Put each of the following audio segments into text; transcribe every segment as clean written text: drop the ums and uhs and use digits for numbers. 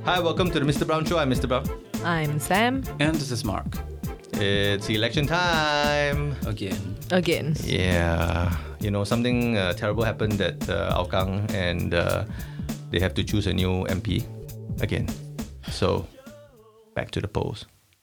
Hi, welcome to the Mr. Brown Show. I'm Mr. Brown. I'm Sam. And this is Mark. It's election time. Again. Yeah. You know, something terrible happened at Hougang and they have to choose a new MP again. So, back to the polls.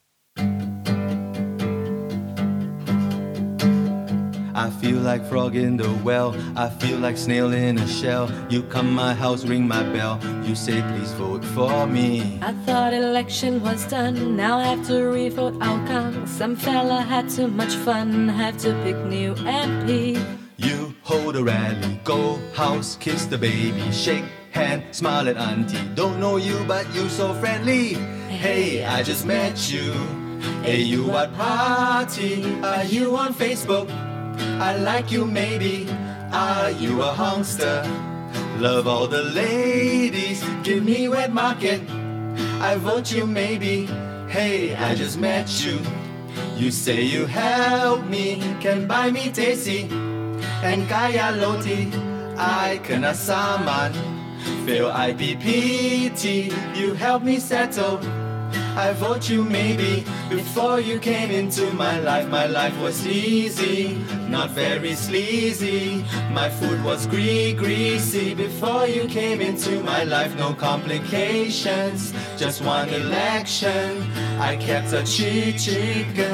I feel like frog in the well. I feel like snail in a shell. You come my house, ring my bell. You say please vote for me. I thought election was done. Now I have to revote outcome. Some fella had too much fun. Have to pick new MP. You hold a rally, go house, kiss the baby, shake hand, smile at auntie. Don't know you, but you so friendly. Hey, I just met you. Hey, you what party? Are you on Facebook? I like you maybe. Are you a hongster? Love all the ladies. Give me wet market. I vote you maybe. Hey, I just met you. You say you help me, can buy me tasty and kaya loti. I kena saman, fail IPPT. You help me settle. I vote you maybe. Before you came into my life was easy, not very sleazy. My food was greasy. Before you came into my life, no complications. Just one election, I kept a chicken.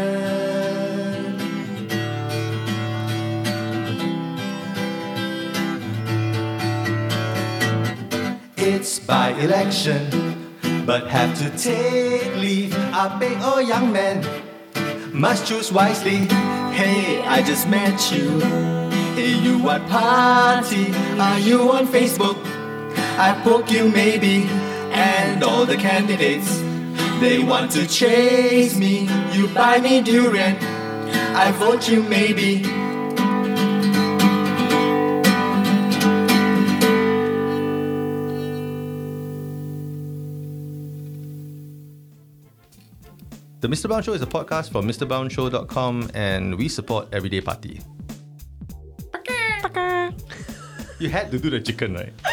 It's by election, but have to take leave. I beg, oh young man, must choose wisely. Hey, I just met you. Hey, you what party? Are you on Facebook? I poke you maybe. And all the candidates, they want to chase me. You buy me durian, I vote you maybe. The Mr. Brown Show is a podcast from MrBrownShow.com and we support Everyday Party. You had to do the chicken, right?